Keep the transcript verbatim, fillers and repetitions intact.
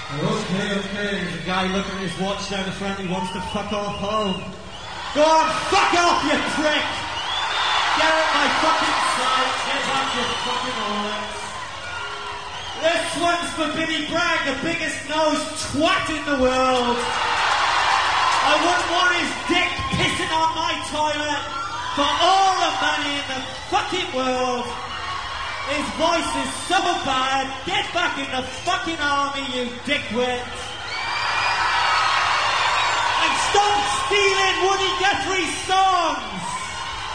Okay, okay. There's a guy looking at his watch down the front. He wants to fuck off home. Go on, fuck off, you prick! Get out my fucking sight. Get out your fucking Rolex. This one's for Billy Bragg, the biggest nosed twat in the world. I wouldn't want his dick pissing on my toilet for all the money in the fucking world. His voice is so bad. Get back in the fucking army, you dickwit. And stop stealing Woody Guthrie's songs.